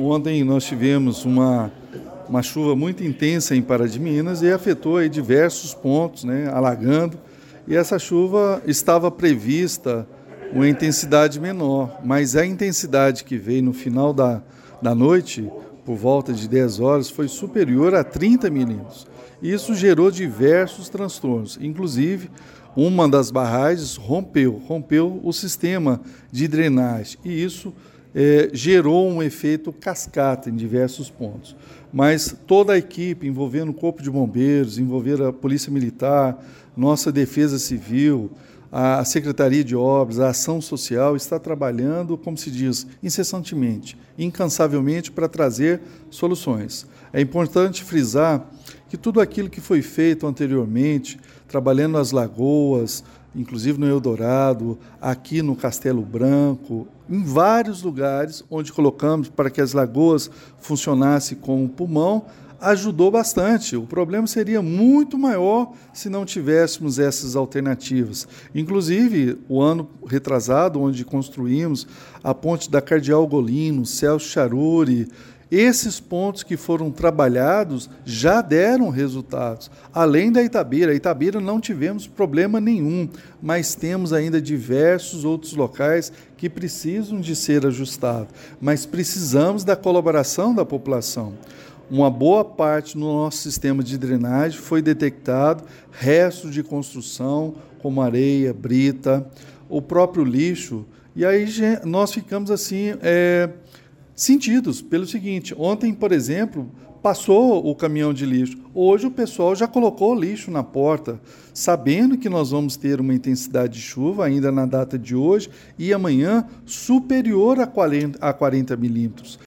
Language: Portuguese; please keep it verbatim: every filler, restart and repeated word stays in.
Ontem nós tivemos uma, uma chuva muito intensa em Pará de Minas e afetou aí diversos pontos, né, alagando. E essa chuva estava prevista uma intensidade menor, mas a intensidade que veio no final da, da noite, por volta de dez horas, foi superior a trinta milímetros. Isso gerou diversos transtornos, inclusive uma das barragens rompeu, rompeu o sistema de drenagem e isso é, gerou um efeito cascata em diversos pontos. Mas toda a equipe, envolvendo o Corpo de Bombeiros, envolvendo a Polícia Militar, nossa Defesa Civil, a Secretaria de Obras, a Ação Social, está trabalhando, como se diz, incessantemente, incansavelmente para trazer soluções. É importante frisar que tudo aquilo que foi feito anteriormente, trabalhando nas lagoas, inclusive no Eldorado, aqui no Castelo Branco, em vários lugares onde colocamos para que as lagoas funcionassem como pulmão, ajudou bastante. O problema seria muito maior se não tivéssemos essas alternativas. Inclusive, o ano retrasado, onde construímos a ponte da Cardeal Golino, Celso Charuri, esses pontos que foram trabalhados já deram resultados. Além da Itabira, a Itabira não tivemos problema nenhum, mas temos ainda diversos outros locais que precisam de ser ajustados. Mas precisamos da colaboração da população. Uma boa parte no nosso sistema de drenagem foi detectado restos de construção, como areia, brita, o próprio lixo. E aí nós ficamos assim... É, sentidos pelo seguinte, ontem, por exemplo, passou o caminhão de lixo, hoje o pessoal já colocou lixo na porta, sabendo que nós vamos ter uma intensidade de chuva ainda na data de hoje e amanhã superior a quarenta milímetros.